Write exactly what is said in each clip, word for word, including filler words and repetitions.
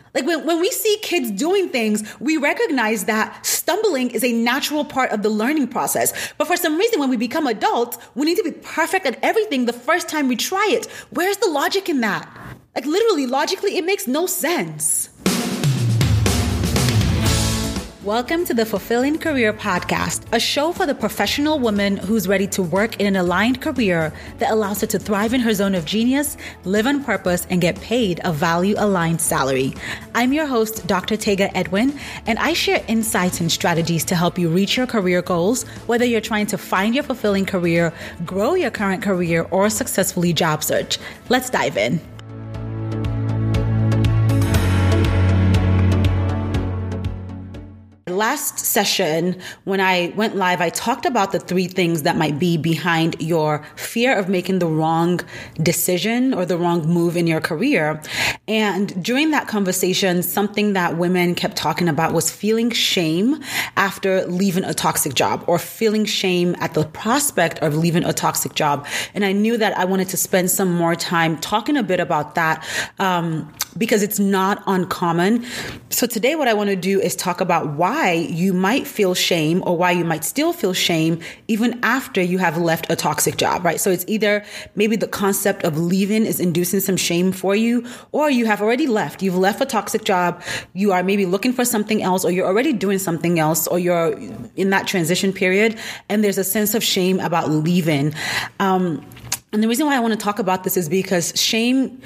Like when, when we see kids doing things, we recognize that stumbling is a natural part of the learning process. But for some reason, when we become adults, we need to be perfect at everything the first time we try it. Where's the logic in that? Like literally, logically, it makes no sense. Welcome to the Fulfilling Career Podcast, a show for the professional woman who's ready to work in an aligned career that allows her to thrive in her zone of genius, live on purpose, and get paid a value-aligned salary. I'm your host, Doctor Tega Edwin, and I share insights and strategies to help you reach your career goals, whether you're trying to find your fulfilling career, grow your current career, or successfully job search. Let's dive in. Last session, when I went live, I talked about the three things that might be behind your fear of making the wrong decision or the wrong move in your career. And during that conversation, something that women kept talking about was feeling shame after leaving a toxic job or feeling shame at the prospect of leaving a toxic job. And I knew that I wanted to spend some more time talking a bit about that um, because it's not uncommon. So today what I want to do is talk about why you might feel shame or why you might still feel shame even after you have left a toxic job, right? So it's either maybe the concept of leaving is inducing some shame for you, or you have already left. You've left a toxic job. You are maybe looking for something else, or you're already doing something else, or you're in that transition period, and there's a sense of shame about leaving. Um, And the reason why I want to talk about this is because shame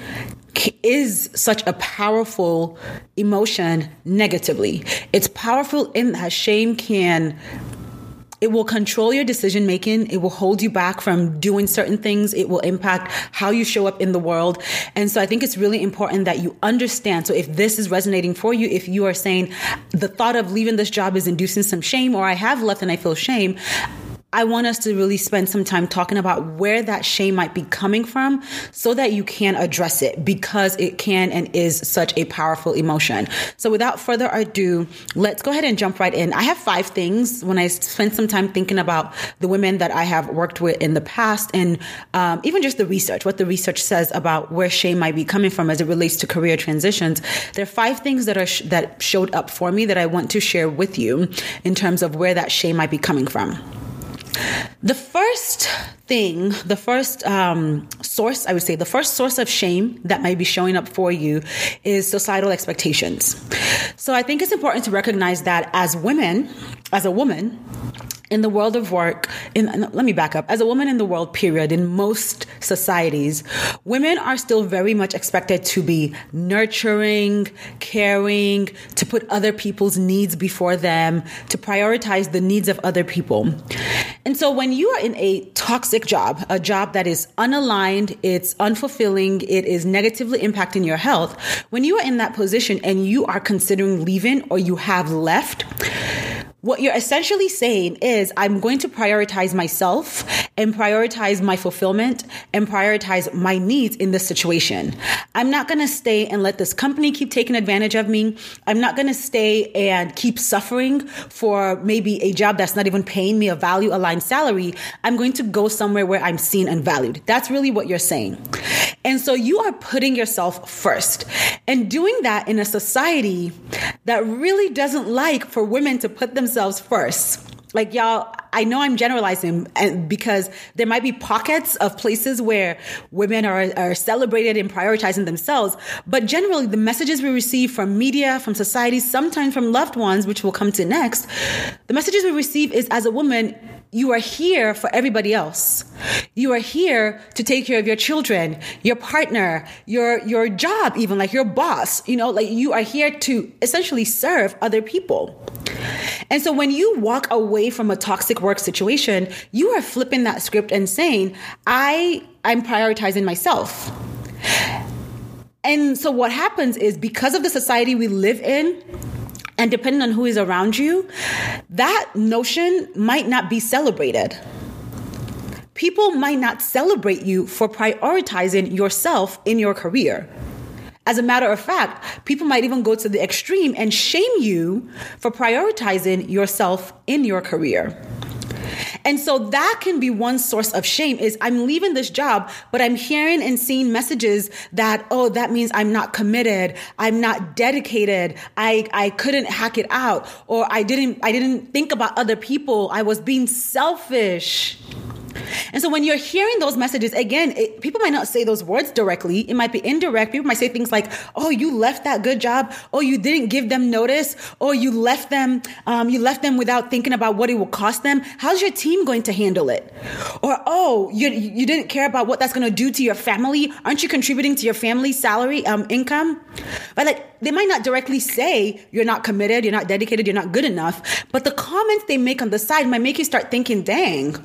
is such a powerful emotion negatively. It's powerful in that shame can, it will control your decision making. It will hold you back from doing certain things. It will impact how you show up in the world. And so I think it's really important that you understand. So if this is resonating for you, if you are saying the thought of leaving this job is inducing some shame, or I have left and I feel shame, I want us to really spend some time talking about where that shame might be coming from so that you can address it, because it can and is such a powerful emotion. So without further ado, let's go ahead and jump right in. I have five things when I spent some time thinking about the women that I have worked with in the past, and um, even just the research, what the research says about where shame might be coming from as it relates to career transitions. There are five things that are sh- that showed up for me that I want to share with you in terms of where that shame might be coming from. The first thing, the first um, source, I would say, the first source of shame that might be showing up for you is societal expectations. So I think it's important to recognize that as women, as a woman, in the world of work, in, let me back up. As a woman in the world, period, in most societies, women are still very much expected to be nurturing, caring, to put other people's needs before them, to prioritize the needs of other people. And so when you are in a toxic job, a job that is unaligned, it's unfulfilling, it is negatively impacting your health, when you are in that position and you are considering leaving or you have left, what you're essentially saying is, I'm going to prioritize myself and prioritize my fulfillment and prioritize my needs in this situation. I'm not going to stay and let this company keep taking advantage of me. I'm not going to stay and keep suffering for maybe a job that's not even paying me a value-aligned salary. I'm going to go somewhere where I'm seen and valued. That's really what you're saying. And so you are putting yourself first, and doing that in a society that really doesn't like for women to put themselves first. Like, y'all, I know I'm generalizing because there might be pockets of places where women are, are celebrated and prioritizing themselves. But generally, the messages we receive from media, from society, sometimes from loved ones, which we'll come to next, the messages we receive is, as a woman, you are here for everybody else. You are here to take care of your children, your partner, your, your job, even like your boss, you know, like you are here to essentially serve other people. And so when you walk away from a toxic work situation, you are flipping that script and saying, I, I'm prioritizing myself. And so what happens is, because of the society we live in, and depending on who is around you, that notion might not be celebrated. People might not celebrate you for prioritizing yourself in your career. As a matter of fact, people might even go to the extreme and shame you for prioritizing yourself in your career. And so that can be one source of shame is I'm leaving this job, but I'm hearing and seeing messages that, oh, that means I'm not committed. I'm not dedicated. I, I couldn't hack it out, or I didn't, I didn't think about other people. I was being selfish. And so when you're hearing those messages, again, it, people might not say those words directly. It might be indirect. People might say things like, oh, you left that good job. Oh, you didn't give them notice. Oh, you left them, um, you left them without thinking about what it will cost them. How's your team going to handle it? Or, oh, you, you didn't care about what that's going to do to your family. Aren't you contributing to your family's salary, um, income? But like, they might not directly say you're not committed, you're not dedicated, you're not good enough. But the comments they make on the side might make you start thinking, dang,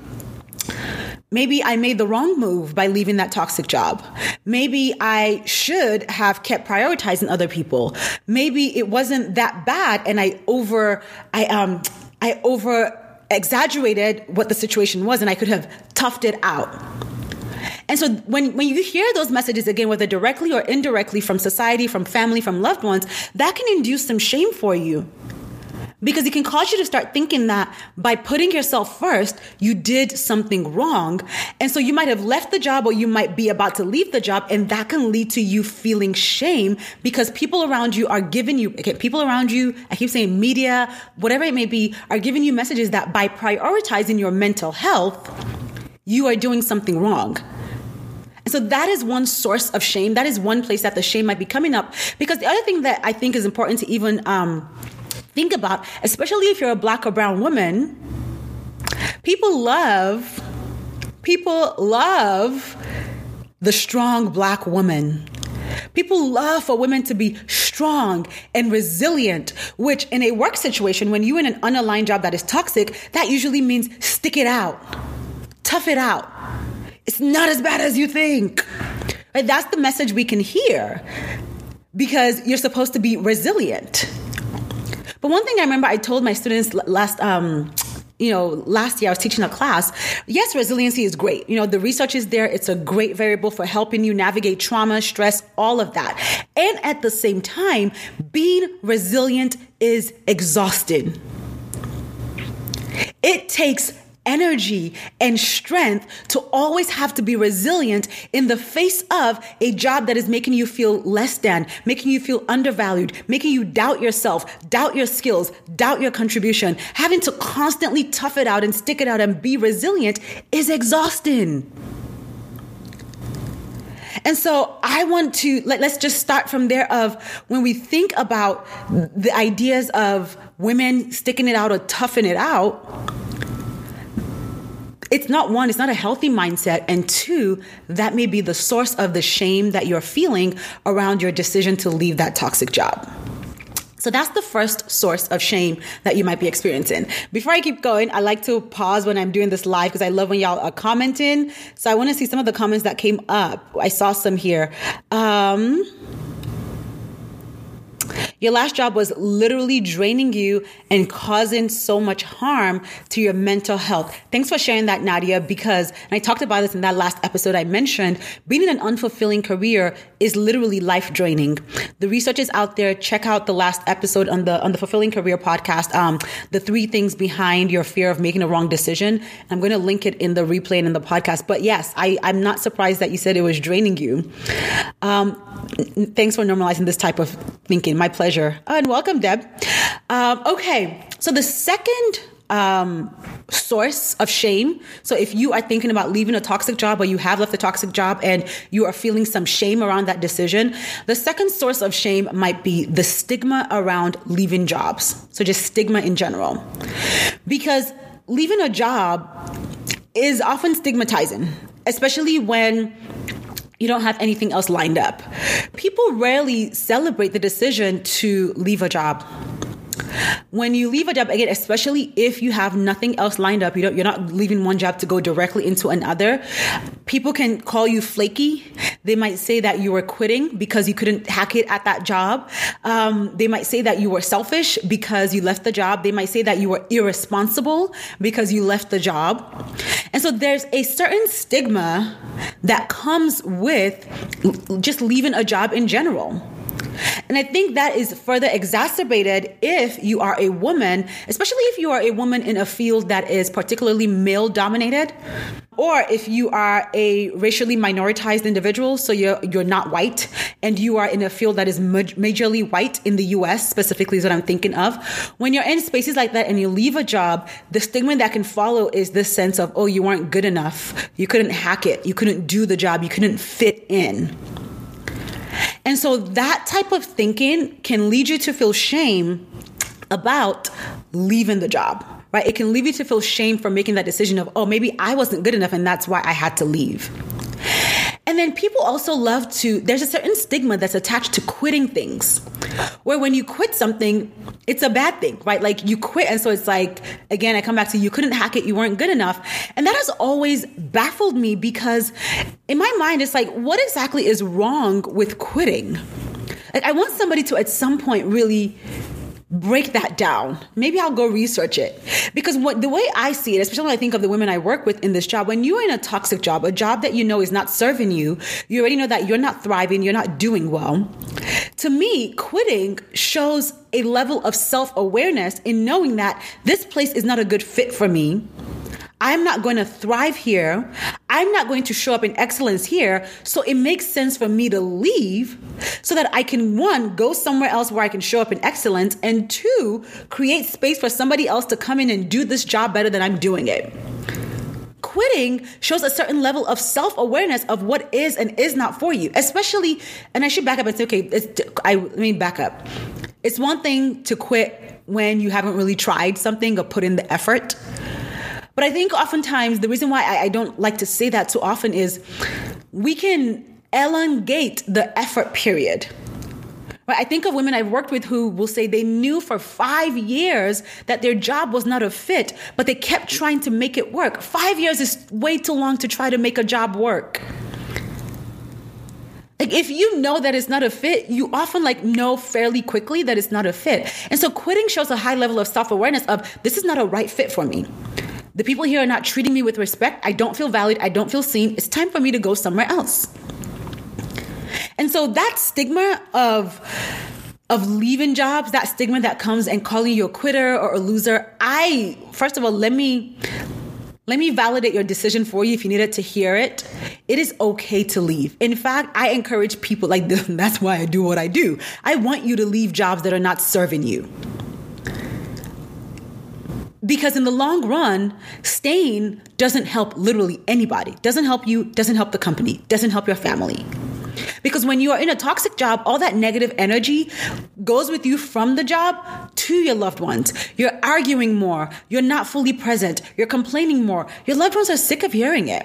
maybe I made the wrong move by leaving that toxic job. Maybe I should have kept prioritizing other people. Maybe it wasn't that bad and I over, I, um, I over exaggerated what the situation was and I could have toughed it out. And so when, when you hear those messages again, whether directly or indirectly from society, from family, from loved ones, that can induce some shame for you. Because it can cause you to start thinking that by putting yourself first, you did something wrong. And so you might have left the job or you might be about to leave the job. And that can lead to you feeling shame because people around you are giving you, okay, people around you, I keep saying media, whatever it may be, are giving you messages that by prioritizing your mental health, you are doing something wrong. And so that is one source of shame. That is one place that the shame might be coming up. Because the other thing that I think is important to even, um, think about, especially if you're a Black or brown woman, people love, people love the strong Black woman. People love for women to be strong and resilient, which in a work situation, when you're in an unaligned job that is toxic, that usually means stick it out, tough it out. It's not as bad as you think. Right? That's the message we can hear because you're supposed to be resilient. But one thing I remember I told my students last, um, you know, last year I was teaching a class. Yes, resiliency is great. You know, the research is there. It's a great variable for helping you navigate trauma, stress, all of that. And at the same time, being resilient is exhausting. It takes energy and strength to always have to be resilient in the face of a job that is making you feel less than, making you feel undervalued, making you doubt yourself, doubt your skills, doubt your contribution. Having to constantly tough it out and stick it out and be resilient is exhausting. And so I want to, let, let's just start from there of when we think about the ideas of women sticking it out or toughing it out, it's not one, it's not a healthy mindset. And two, that may be the source of the shame that you're feeling around your decision to leave that toxic job. So that's the first source of shame that you might be experiencing. Before I keep going, I like to pause when I'm doing this live because I love when y'all are commenting. So I want to see some of the comments that came up. I saw some here. Um... Your last job was literally draining you and causing so much harm to your mental health. Thanks for sharing that, Nadia, because, and I talked about this in that last episode I mentioned, being in an unfulfilling career is literally life draining. The research is out there. Check out the last episode on the, on the Fulfilling Career podcast, um, the three things behind your fear of making a wrong decision. I'm going to link it in the replay and in the podcast. But yes, I, I'm not surprised that you said it was draining you. Um, thanks for normalizing this type of thinking. My pleasure. And welcome, Deb. Um, okay. So the second um, source of shame. So if you are thinking about leaving a toxic job or you have left a toxic job and you are feeling some shame around that decision, the second source of shame might be the stigma around leaving jobs. So just stigma in general. Because leaving a job is often stigmatizing, especially when you don't have anything else lined up. People rarely celebrate the decision to leave a job. When you leave a job, again, especially if you have nothing else lined up, you don't, you're not leaving one job to go directly into another, people can call you flaky. They might say that you were quitting because you couldn't hack it at that job. Um, they might say that you were selfish because you left the job. They might say that you were irresponsible because you left the job. And so there's a certain stigma that comes with just leaving a job in general. And I think that is further exacerbated if you are a woman, especially if you are a woman in a field that is particularly male dominated, or if you are a racially minoritized individual, so you're you're not white, and you are in a field that is ma- majorly white in the U S specifically is what I'm thinking of. When you're in spaces like that and you leave a job, the stigma that can follow is this sense of, oh, you weren't good enough. You couldn't hack it. You couldn't do the job. You couldn't fit in. And so that type of thinking can lead you to feel shame about leaving the job, right? It can lead you to feel shame for making that decision of, oh, maybe I wasn't good enough and that's why I had to leave. And then people also love to, there's a certain stigma that's attached to quitting things, where when you quit something, it's a bad thing, right? Like you quit. And so it's like, again, I come back to you couldn't hack it. You weren't good enough. And that has always baffled me because in my mind, it's like, what exactly is wrong with quitting? Like I want somebody to at some point really break that down. Maybe I'll go research it. Because what the way I see it, especially when I think of the women I work with in this job, when you're in a toxic job, a job that you know is not serving you, you already know that you're not thriving, you're not doing well. To me, quitting shows a level of self-awareness in knowing that this place is not a good fit for me. I'm not going to thrive here. I'm not going to show up in excellence here. So it makes sense for me to leave so that I can, one, go somewhere else where I can show up in excellence, and two, create space for somebody else to come in and do this job better than I'm doing it. Quitting shows a certain level of self-awareness of what is and is not for you, especially, and I should back up and say, okay, it's, I mean, back up. It's one thing to quit when you haven't really tried something or put in the effort. But I think oftentimes the reason why I, I don't like to say that too often is we can elongate the effort period. Right? I think of women I've worked with who will say they knew for five years that their job was not a fit, but they kept trying to make it work. Five years is way too long to try to make a job work. Like if you know that it's not a fit, you often like know fairly quickly that it's not a fit. And so quitting shows a high level of self-awareness of this is not a right fit for me. The people here are not treating me with respect. I don't feel valued. I don't feel seen. It's time for me to go somewhere else. And so that stigma of, of leaving jobs, that stigma that comes and calling you a quitter or a loser, I, first of all, let me, let me validate your decision for you if you needed to hear it. It is okay to leave. In fact, I encourage people like this. That's why I do what I do. I want you to leave jobs that are not serving you. Because in the long run, staying doesn't help literally anybody. Doesn't help you, doesn't help the company, doesn't help your family. Because when you are in a toxic job, all that negative energy goes with you from the job to your loved ones. You're arguing more. You're not fully present. You're complaining more. Your loved ones are sick of hearing it.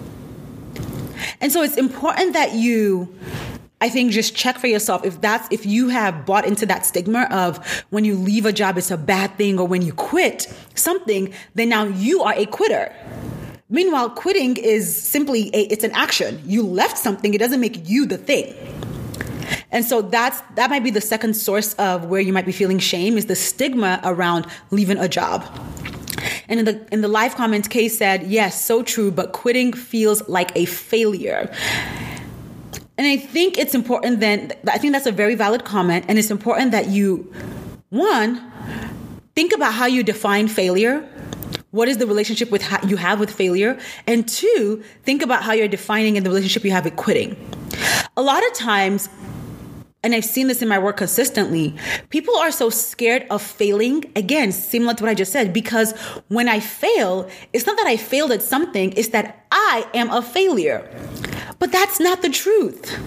And so it's important that you, I think, just check for yourself if that's, if you have bought into that stigma of when you leave a job, it's a bad thing, or when you quit something, then now you are a quitter. Meanwhile, quitting is simply a, it's an action. You left something. It doesn't make you the thing. And so that's, that might be the second source of where you might be feeling shame, is the stigma around leaving a job. And in the, in the live comments, Kay said, yes, so true, but quitting feels like a failure. And I think it's important then, I think that's a very valid comment. And it's important that you, one, think about how you define failure. What is the relationship with how you have with failure? And two, think about how you're defining and the relationship you have with quitting. A lot of times, and I've seen this in my work consistently, people are so scared of failing, again, similar to what I just said, because when I fail, it's not that I failed at something, it's that I am a failure. But that's not the truth.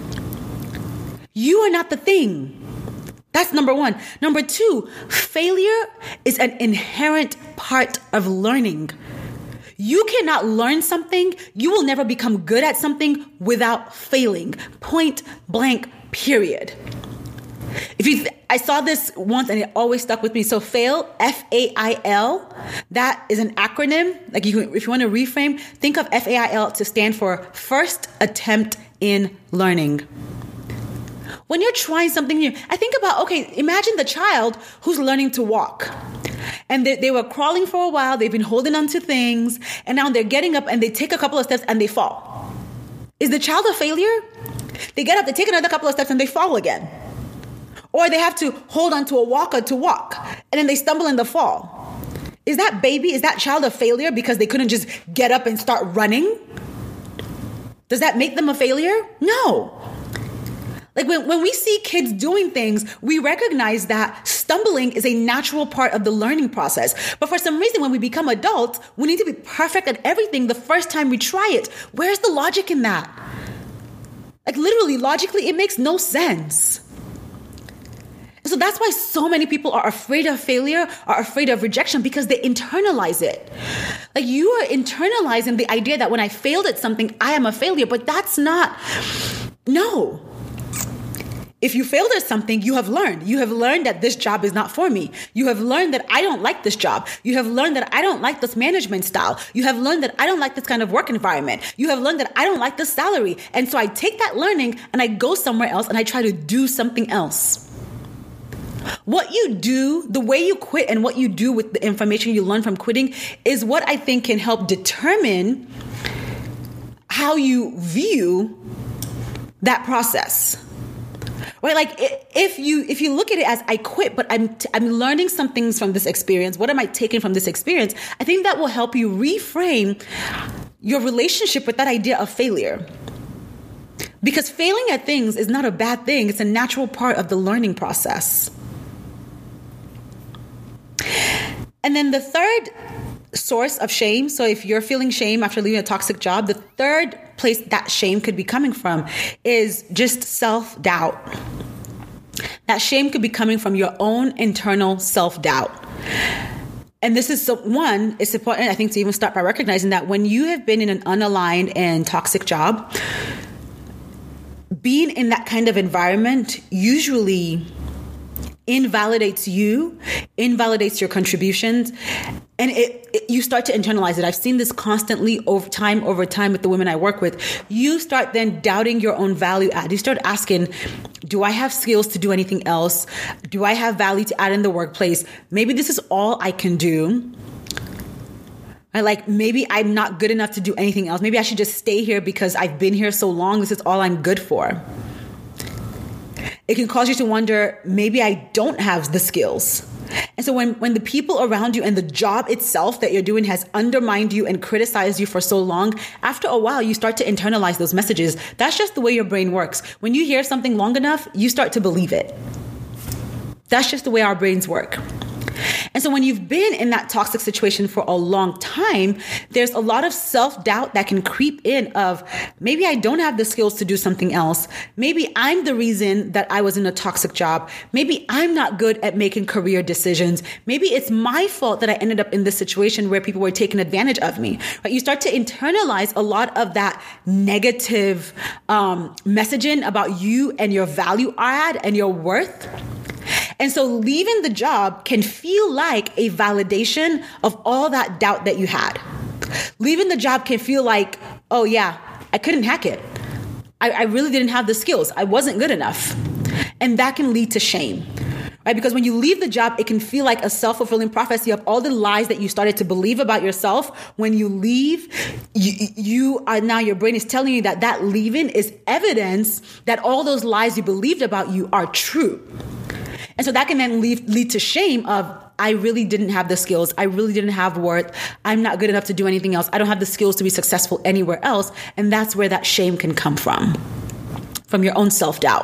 You are not the thing. That's number one. Number two, failure is an inherent part of learning. You cannot learn something. You will never become good at something without failing. Point blank, period. If you, th- I saw this once and it always stuck with me. So fail, F A I L, that is an acronym. Like you, if you want to reframe, think of F A I L to stand for first attempt in learning. When you're trying something new, I think about, okay, imagine the child who's learning to walk. And they, they were crawling for a while. They've been holding on to things. And now they're getting up and they take a couple of steps and they fall. Is the child a failure? They get up, they take another couple of steps and they fall again. Or they have to hold onto a walker to walk, and then they stumble and they fall. Is that baby, is that child a failure because they couldn't just get up and start running? Does that make them a failure? No. Like when, when we see kids doing things, we recognize that stumbling is a natural part of the learning process. But for some reason, when we become adults, we need to be perfect at everything the first time we try it. Where's the logic in that? Like literally, logically, it makes no sense. So that's why so many people are afraid of failure, are afraid of rejection, because they internalize it. Like you are internalizing the idea that when I failed at something, I am a failure, but that's not, no. If you failed at something, you have learned. You have learned that this job is not for me. You have learned that I don't like this job. You have learned that I don't like this management style. You have learned that I don't like this kind of work environment. You have learned that I don't like this salary. And so I take that learning and I go somewhere else and I try to do something else. What you do, the way you quit and what you do with the information you learn from quitting is what I think can help determine how you view that process. Right? Like if you if you look at it as I quit, but I'm t- I'm learning some things from this experience. What am I taking from this experience? I think that will help you reframe your relationship with that idea of failure. Because failing at things is not a bad thing. It's a natural part of the learning process. And then the third source of shame. So if you're feeling shame after leaving a toxic job, the third place that shame could be coming from is just self-doubt. That shame could be coming from your own internal self-doubt. And this is so, one, it's important, I think, to even start by recognizing that when you have been in an unaligned and toxic job, being in that kind of environment usually invalidates you, invalidates your contributions, and it, it you start to internalize it. I've seen this constantly over time, over time with the women I work with. You start then doubting your own value add. You start asking, do I have skills to do anything else? Do I have value to add in the workplace? Maybe this is all I can do. I like, maybe I'm not good enough to do anything else. Maybe I should just stay here because I've been here so long. This is all I'm good for. It can cause you to wonder, maybe I don't have the skills. And so when, when the people around you and the job itself that you're doing has undermined you and criticized you for so long, after a while, you start to internalize those messages. That's just the way your brain works. When you hear something long enough, you start to believe it. That's just the way our brains work. And so when you've been in that toxic situation for a long time, there's a lot of self-doubt that can creep in of maybe I don't have the skills to do something else. Maybe I'm the reason that I was in a toxic job. Maybe I'm not good at making career decisions. Maybe it's my fault that I ended up in this situation where people were taking advantage of me. Right? You start to internalize a lot of that negative um, messaging about you and your value add and your worth. And so leaving the job can feel like a validation of all that doubt that you had. Leaving the job can feel like, oh yeah, I couldn't hack it. I, I really didn't have the skills. I wasn't good enough. And that can lead to shame, right? Because when you leave the job, it can feel like a self-fulfilling prophecy of all the lies that you started to believe about yourself. When you leave, you, you are now, your brain is telling you that that leaving is evidence that all those lies you believed about you are true. And so that can then lead, lead to shame of, I really didn't have the skills. I really didn't have worth. I'm not good enough to do anything else. I don't have the skills to be successful anywhere else. And that's where that shame can come from, from your own self-doubt.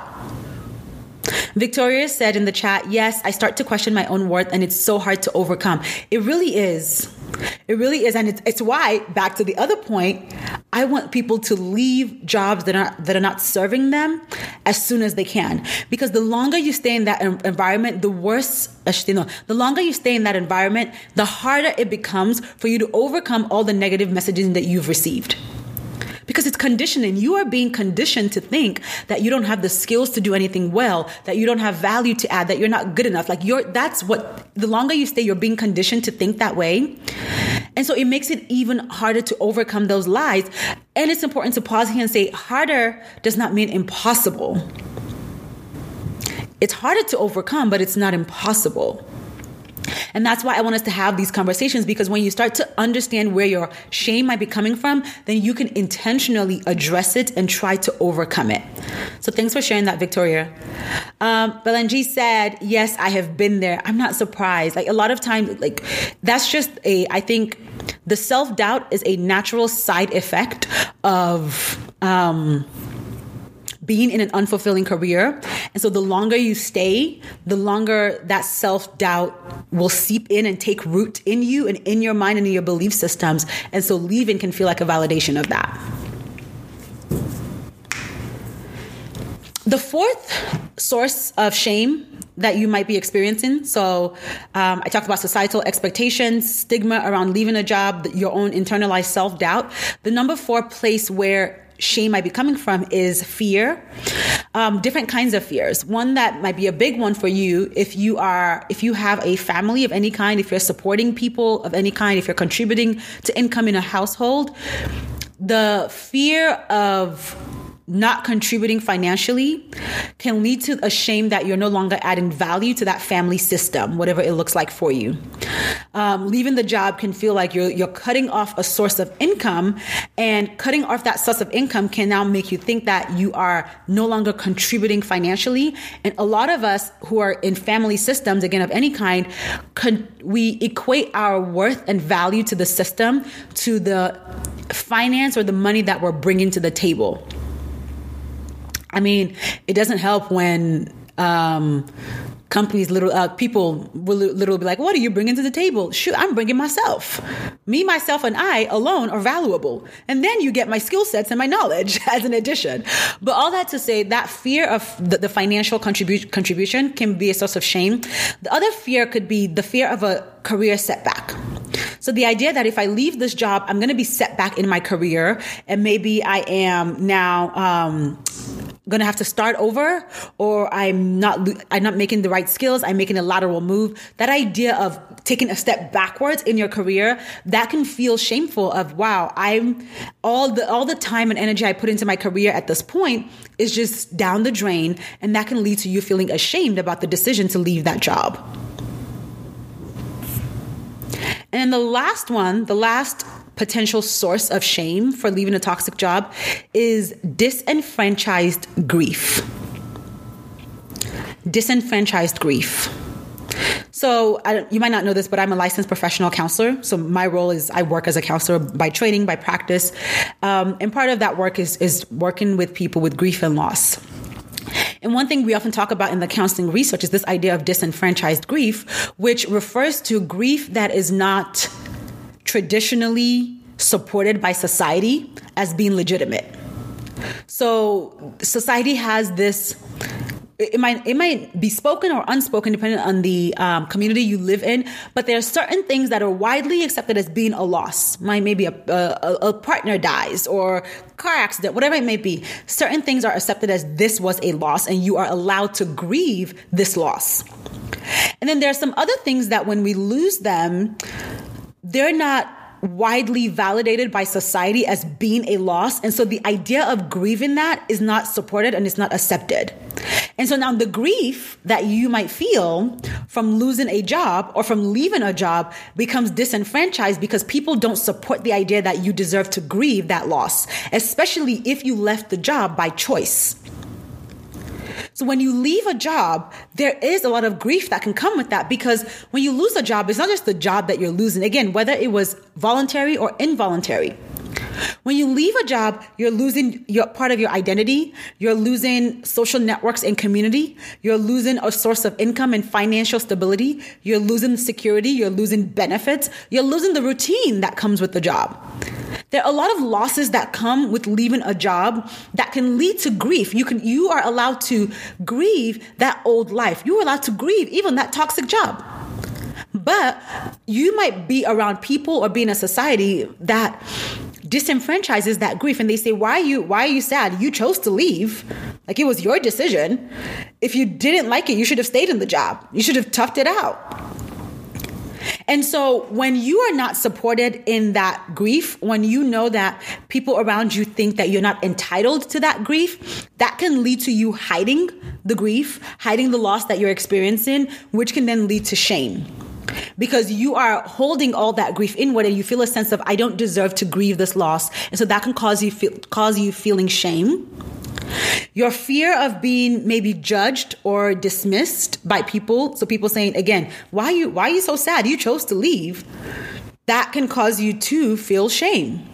Victoria said in the chat, yes, I start to question my own worth and it's so hard to overcome. It really is. It really is. And it's, it's why, back to the other point, I want people to leave jobs that are, that are not serving them as soon as they can. Because the longer you stay in that environment, the worse, you know, the longer you stay in that environment, the harder it becomes for you to overcome all the negative messaging that you've received. Because it's conditioning. You are being conditioned to think that you don't have the skills to do anything well, that you don't have value to add, that you're not good enough. Like you're, that's what, the longer you stay, you're being conditioned to think that way. And so it makes it even harder to overcome those lies. And it's important to pause here and say, harder does not mean impossible. It's harder to overcome, but it's not impossible. And that's why I want us to have these conversations, because when you start to understand where your shame might be coming from, then you can intentionally address it and try to overcome it. So thanks for sharing that, Victoria. Um, Belenji said, yes, I have been there. I'm not surprised. Like a lot of times, like that's just a, I think the self-doubt is a natural side effect of, um, being in an unfulfilling career. And so the longer you stay, the longer that self-doubt will seep in and take root in you and in your mind and in your belief systems. And so leaving can feel like a validation of that. The fourth source of shame that you might be experiencing. So um, I talked about societal expectations, stigma around leaving a job, your own internalized self-doubt. The number four place where shame might be coming from is fear. Um, different kinds of fears. One that might be a big one for you if you are, if you have a family of any kind, if you're supporting people of any kind, if you're contributing to income in a household, the fear of not contributing financially can lead to a shame that you're no longer adding value to that family system, whatever it looks like for you. Um, leaving the job can feel like you're you're cutting off a source of income, and cutting off that source of income can now make you think that you are no longer contributing financially. And a lot of us who are in family systems, again, of any kind, con- we equate our worth and value to the system, to the finance or the money that we're bringing to the table. I mean, it doesn't help when um, companies, little uh, people will literally be like, what are you bringing to the table? Shoot, I'm bringing myself. Me, myself, and I alone are valuable. And then you get my skill sets and my knowledge as an addition. But all that to say, that fear of the, the financial contribu- contribution can be a source of shame. The other fear could be the fear of a career setback. So the idea that if I leave this job, I'm going to be set back in my career, and maybe I am now um, going to have to start over, or I'm not I'm not making the right skills, I'm making a lateral move. That idea of taking a step backwards in your career, that can feel shameful of, wow, I'm all the all the time and energy I put into my career at this point is just down the drain, and that can lead to you feeling ashamed about the decision to leave that job. And then the last one, the last potential source of shame for leaving a toxic job is disenfranchised grief. Disenfranchised grief. So I, you might not know this, but I'm a licensed professional counselor. So my role is I work as a counselor by training, by practice. Um, and part of that work is, is working with people with grief and loss. And one thing we often talk about in the counseling research is this idea of disenfranchised grief, which refers to grief that is not traditionally supported by society as being legitimate. So society has this, it might it might be spoken or unspoken depending on the um, community you live in, but there are certain things that are widely accepted as being a loss. Might maybe a, a, a partner dies or car accident, whatever it may be. Certain things are accepted as this was a loss, and you are allowed to grieve this loss. And then there are some other things that when we lose them, they're not widely validated by society as being a loss. And so the idea of grieving that is not supported and it's not accepted. And so now the grief that you might feel from losing a job or from leaving a job becomes disenfranchised because people don't support the idea that you deserve to grieve that loss, especially if you left the job by choice. So when you leave a job, there is a lot of grief that can come with that, because when you lose a job, it's not just the job that you're losing. Again, whether it was voluntary or involuntary. When you leave a job, you're losing your part of your identity. You're losing social networks and community. You're losing a source of income and financial stability. You're losing security. You're losing benefits. You're losing the routine that comes with the job. There are a lot of losses that come with leaving a job that can lead to grief. You can, you are allowed to grieve that old life. You're allowed to grieve even that toxic job. But you might be around people or be in a society that disenfranchises that grief, and they say, why are you why are you sad? You chose to leave. Like, it was your decision. If you didn't like it, you should have stayed in the job. You should have toughed it out. And so when you are not supported in that grief, when you know that people around you think that you're not entitled to that grief, that can lead to you hiding the grief, hiding the loss that you're experiencing, which can then lead to shame. because you are holding all that grief inward and you feel a sense of, I don't deserve to grieve this loss. And so that can cause you feel, cause you feeling shame. Your fear of being maybe judged or dismissed by people. So people saying, again, why are you, why are you so sad? You chose to leave. That can cause you to feel shame.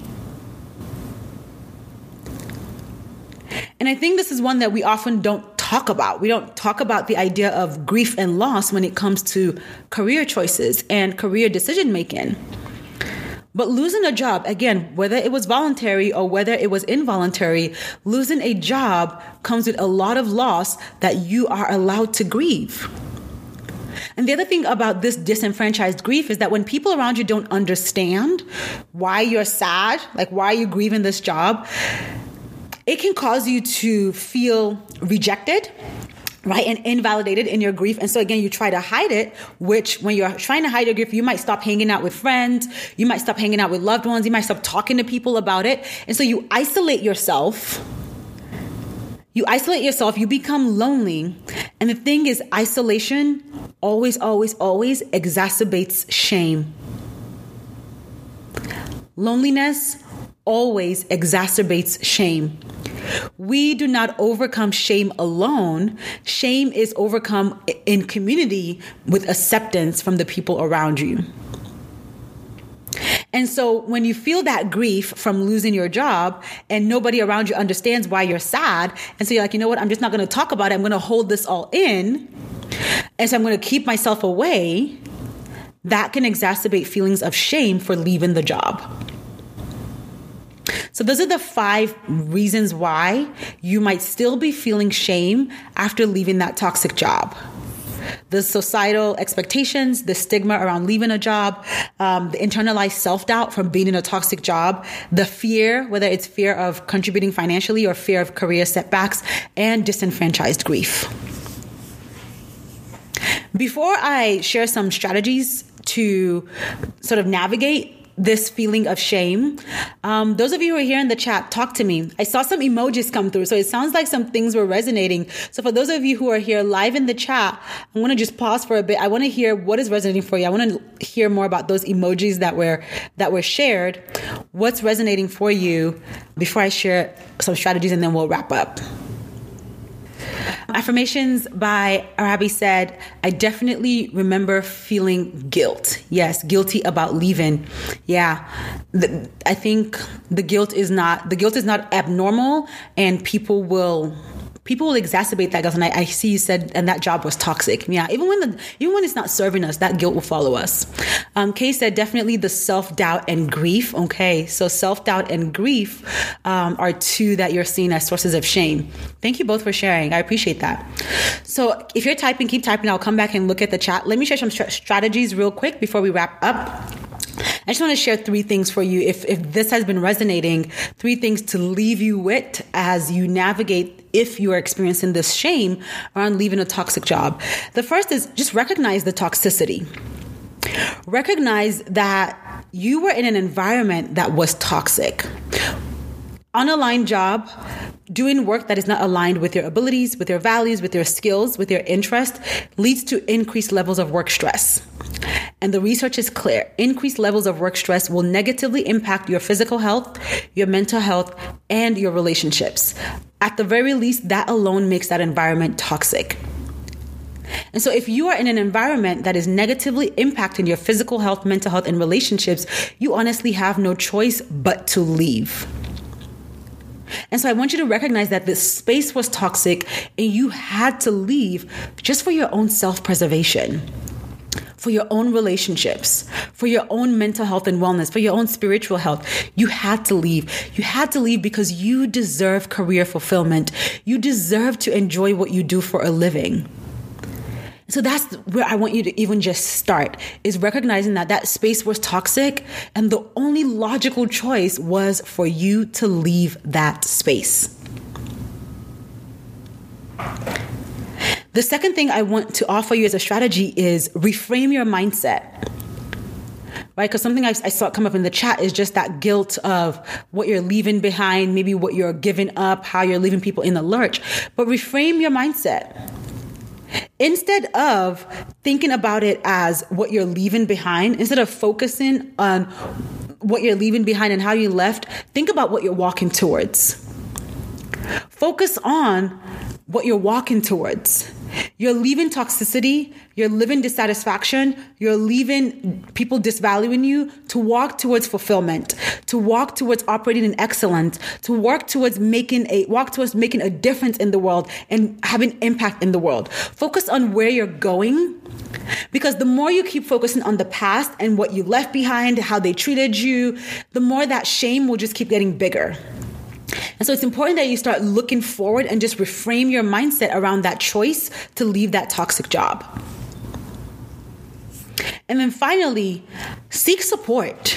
And I think this is one that we often don't talk about. We don't talk about the idea of grief and loss when it comes to career choices and career decision making. But losing a job, again, whether it was voluntary or whether it was involuntary, losing a job comes with a lot of loss that you are allowed to grieve. And the other thing about this disenfranchised grief is that when people around you don't understand why you're sad, like why are you grieving this job, it can cause you to feel rejected, right, and invalidated in your grief. And so again, you try to hide it, which when you're trying to hide your grief, you might stop hanging out with friends, you might stop hanging out with loved ones, you might stop talking to people about it. And so you isolate yourself. You isolate yourself, you become lonely. And the thing is, isolation always, always, always exacerbates shame. Loneliness always exacerbates shame. We do not overcome shame alone. Shame is overcome in community with acceptance from the people around you. And so when you feel that grief from losing your job and nobody around you understands why you're sad, and so you're like, you know what, I'm just not going to talk about it. I'm going to hold this all in. And so I'm going to keep myself away. That can exacerbate feelings of shame for leaving the job. So those are the five reasons why you might still be feeling shame after leaving that toxic job. The societal expectations, the stigma around leaving a job, um, the internalized self-doubt from being in a toxic job, the fear, whether it's fear of contributing financially or fear of career setbacks, and disenfranchised grief. Before I share some strategies to sort of navigate this feeling of shame, um, those of you who are here in the chat, talk to me. I saw some emojis come through, so it sounds like some things were resonating. So for those of you who are here live in the chat, I want to just pause for a bit. I want to hear what is resonating for you. I want to hear more about those emojis that were that were shared. What's resonating for you before I share some strategies, and then we'll wrap up. Affirmations by Arabi said, I definitely remember feeling guilt. Yes, guilty about leaving. Yeah, the, I think the guilt is not, the guilt is not abnormal, and people will People will exacerbate that guilt. And I, I see you said, and that job was toxic. Yeah, even when the even when it's not serving us, that guilt will follow us. Um, Kay said, definitely the self-doubt and grief. Okay, so self-doubt and grief um, are two that you're seeing as sources of shame. Thank you both for sharing. I appreciate that. So if you're typing, keep typing. I'll come back and look at the chat. Let me share some st- strategies real quick before we wrap up. I just want to share three things for you. If if this has been resonating, three things to leave you with as you navigate if you are experiencing this shame around leaving a toxic job. The first is just recognize the toxicity. Recognize that you were in an environment that was toxic. Unaligned job, doing work that is not aligned with your abilities, with your values, with your skills, with your interest, leads to increased levels of work stress. And the research is clear. Increased levels of work stress will negatively impact your physical health, your mental health, and your relationships. At the very least, that alone makes that environment toxic. And so if you are in an environment that is negatively impacting your physical health, mental health, and relationships, you honestly have no choice but to leave. And so I want you to recognize that this space was toxic and you had to leave just for your own self-preservation, for your own relationships, for your own mental health and wellness, for your own spiritual health. You had to leave. You had to leave because you deserve career fulfillment. You deserve to enjoy what you do for a living. So that's where I want you to even just start, is recognizing that that space was toxic and the only logical choice was for you to leave that space. The second thing I want to offer you as a strategy is reframe your mindset. Right? Because something I, I saw come up in the chat is just that guilt of what you're leaving behind, maybe what you're giving up, how you're leaving people in the lurch. But reframe your mindset. Instead of thinking about it as what you're leaving behind, instead of focusing on what you're leaving behind and how you left, think about what you're walking towards. Focus on what you're walking towards. You're leaving toxicity, you're leaving dissatisfaction, you're leaving people disvaluing you to walk towards fulfillment, to walk towards operating in excellence, to work towards making a walk towards making a difference in the world and having impact in the world. Focus on where you're going, because the more you keep focusing on the past and what you left behind, how they treated you, the more that shame will just keep getting bigger. And so it's important that you start looking forward and just reframe your mindset around that choice to leave that toxic job. And then finally, seek support.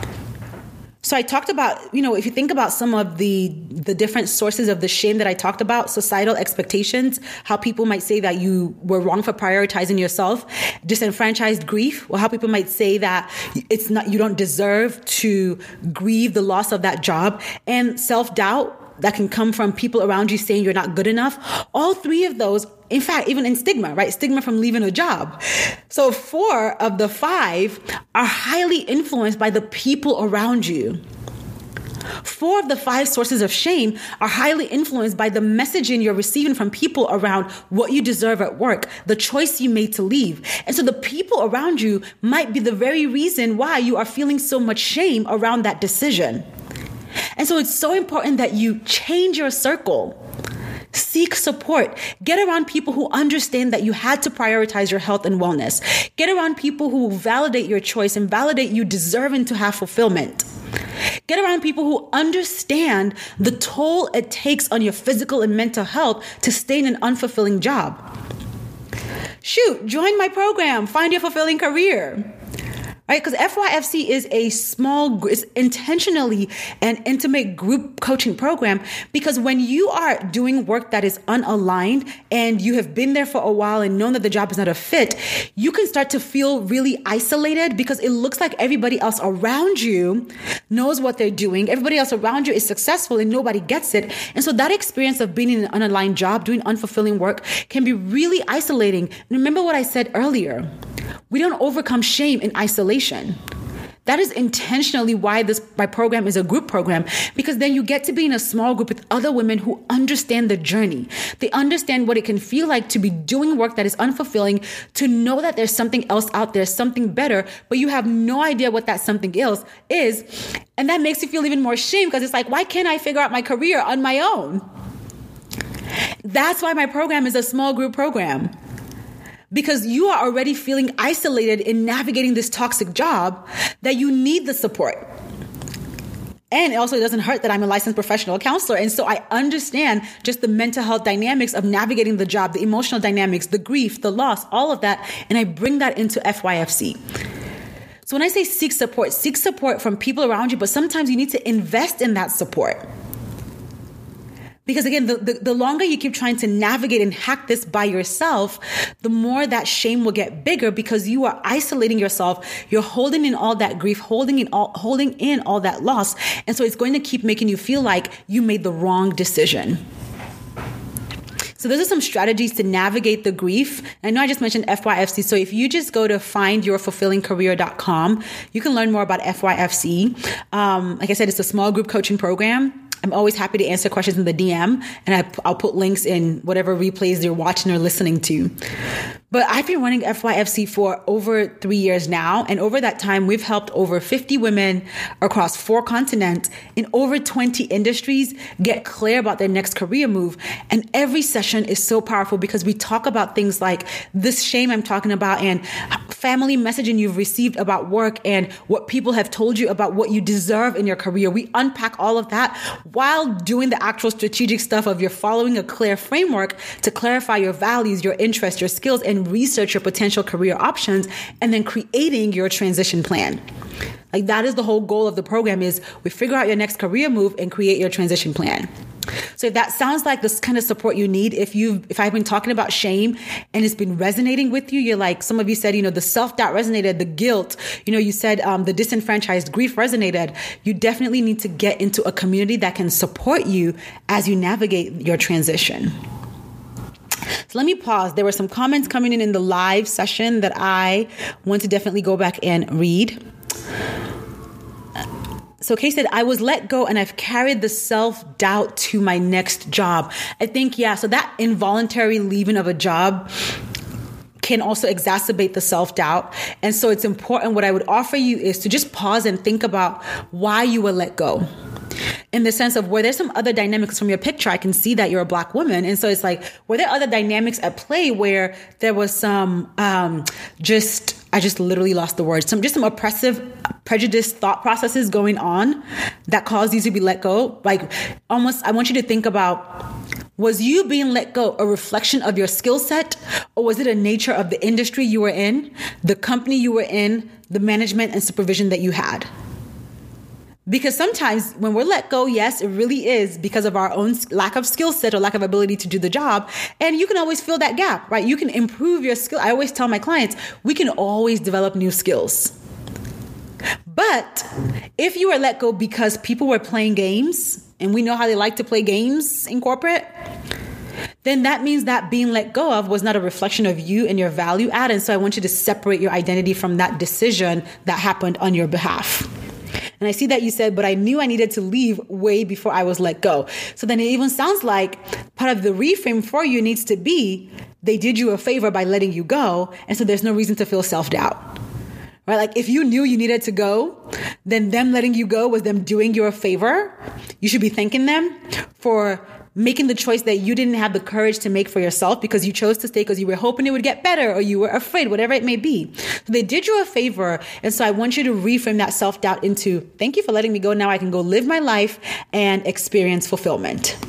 So I talked about, you know, if you think about some of the the different sources of the shame that I talked about, societal expectations, how people might say that you were wrong for prioritizing yourself, disenfranchised grief, or how people might say that it's not, you don't deserve to grieve the loss of that job, and self-doubt that can come from people around you saying you're not good enough. All three of those, in fact, even in stigma, right? Stigma from leaving a job. So four of the five are highly influenced by the people around you. Four of the five sources of shame are highly influenced by the messaging you're receiving from people around what you deserve at work, the choice you made to leave. And so the people around you might be the very reason why you are feeling so much shame around that decision. And so it's so important that you change your circle. Seek support. Get around people who understand that you had to prioritize your health and wellness. Get around people who will validate your choice and validate you deserving to have fulfillment. Get around people who understand the toll it takes on your physical and mental health to stay in an unfulfilling job. Shoot, join my program, Find Your Fulfilling Career. Right? Because F Y F C is a small, it's intentionally an intimate group coaching program, because when you are doing work that is unaligned and you have been there for a while and known that the job is not a fit, you can start to feel really isolated because it looks like everybody else around you knows what they're doing. Everybody else around you is successful and nobody gets it. And so that experience of being in an unaligned job, doing unfulfilling work, can be really isolating. And remember what I said earlier. We don't overcome shame in isolation. That is intentionally why this my program is a group program, because then you get to be in a small group with other women who understand the journey. They understand what it can feel like to be doing work that is unfulfilling, to know that there's something else out there, something better, but you have no idea what that something else is. And that makes you feel even more shame, because it's like, why can't I figure out my career on my own? That's why my program is a small group program. Because you are already feeling isolated in navigating this toxic job, that you need the support. And it also doesn't hurt that I'm a licensed professional counselor. And so I understand just the mental health dynamics of navigating the job, the emotional dynamics, the grief, the loss, all of that. And I bring that into F Y F C. So when I say seek support, seek support from people around you, but sometimes you need to invest in that support. Because again, the, the, the longer you keep trying to navigate and hack this by yourself, the more that shame will get bigger, because you are isolating yourself. You're holding in all that grief, holding in all, holding in all that loss. And so it's going to keep making you feel like you made the wrong decision. So those are some strategies to navigate the grief. I know I just mentioned F Y F C. So if you just go to find your fulfilling career dot com, you can learn more about F Y F C. Um, like I said, it's a small group coaching program. I'm always happy to answer questions in the D M, and I, I'll put links in whatever replays you're watching or listening to. But I've been running F Y F C for over three years now. And over that time, we've helped over fifty women across four continents in over twenty industries get clear about their next career move. And every session is so powerful, because we talk about things like this shame I'm talking about, and family messaging you've received about work, and what people have told you about what you deserve in your career. We unpack all of that while doing the actual strategic stuff of you're following a clear framework to clarify your values, your interests, your skills, and research your potential career options, and then creating your transition plan. Like, that is the whole goal of the program, is we figure out your next career move and create your transition plan. So if that sounds like this kind of support you need, if you if I've been talking about shame and it's been resonating with you, you're like, some of you said, you know, the self-doubt resonated, the guilt, you know, you said um, the disenfranchised grief resonated, you definitely need to get into a community that can support you as you navigate your transition. So let me pause. There were some comments coming in in the live session that I want to definitely go back and read. So Kay said, I was let go and I've carried the self-doubt to my next job. I think, yeah, so that involuntary leaving of a job can also exacerbate the self-doubt. And so it's important. What I would offer you is to just pause and think about why you were let go. In the sense of where there's some other dynamics from your picture, I can see that you're a Black woman. And so it's like, were there other dynamics at play where there was some, um, just, I just literally lost the word, some, just some oppressive, prejudiced thought processes going on that caused you to be let go? Like almost, I want you to think about, was you being let go a reflection of your skill set, or was it a nature of the industry you were in, the company you were in, the management and supervision that you had? Because sometimes when we're let go, yes, it really is because of our own lack of skill set or lack of ability to do the job. And you can always fill that gap, right? You can improve your skill. I always tell my clients, we can always develop new skills. But if you were let go because people were playing games, and we know how they like to play games in corporate, then that means that being let go of was not a reflection of you and your value add. And so I want you to separate your identity from that decision that happened on your behalf. And I see that you said, but I knew I needed to leave way before I was let go. So then it even sounds like part of the reframe for you needs to be, they did you a favor by letting you go. And so there's no reason to feel self-doubt, right? Like if you knew you needed to go, then them letting you go was them doing you a favor. You should be thanking them for making the choice that you didn't have the courage to make for yourself because you chose to stay because you were hoping it would get better or you were afraid, whatever it may be. So they did you a favor. And so I want you to reframe that self-doubt into, thank you for letting me go. Now I can go live my life and experience fulfillment.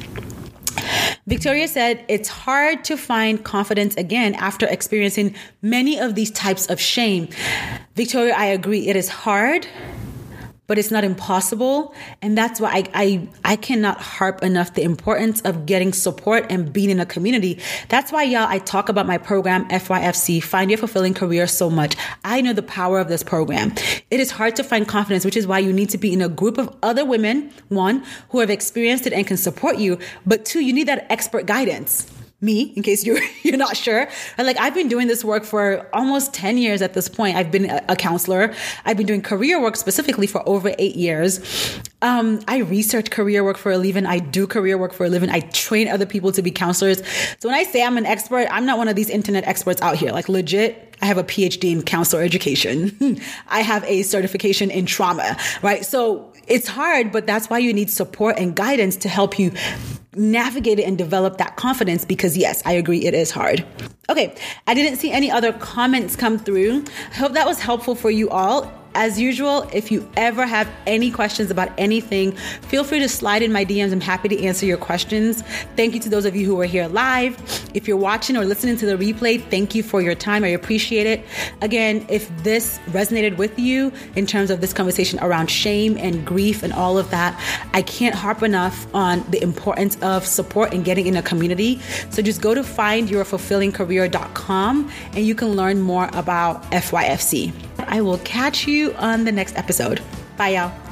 Victoria said, it's hard to find confidence again after experiencing many of these types of shame. Victoria, I agree. It is hard, but it's not impossible. And that's why I, I, I cannot harp enough the importance of getting support and being in a community. That's why, y'all, I talk about my program, F Y F C, Find Your Fulfilling Career, so much. I know the power of this program. It is hard to find confidence, which is why you need to be in a group of other women, one, who have experienced it and can support you. But two, you need that expert guidance. Me, in case you're, you're not sure. Like, I've been doing this work for almost ten years at this point. I've been a, a counselor. I've been doing career work specifically for over eight years. Um, I research career work for a living. I do career work for a living. I train other people to be counselors. So when I say I'm an expert, I'm not one of these internet experts out here. Like, legit, I have a P H D in counselor education. I have a certification in trauma, right? So it's hard, but that's why you need support and guidance to help you navigate it and develop that confidence, because yes, I agree, it is hard. Okay, I didn't see any other comments come through. I hope that was helpful for you all. As usual, if you ever have any questions about anything, feel free to slide in my D Ms. I'm happy to answer your questions. Thank you to those of you who are here live. If you're watching or listening to the replay, thank you for your time. I appreciate it. Again, if this resonated with you in terms of this conversation around shame and grief and all of that, I can't harp enough on the importance of support and getting in a community. So just go to find your fulfilling career dot com and you can learn more about F Y F C. I will catch you on the next episode. Bye, y'all.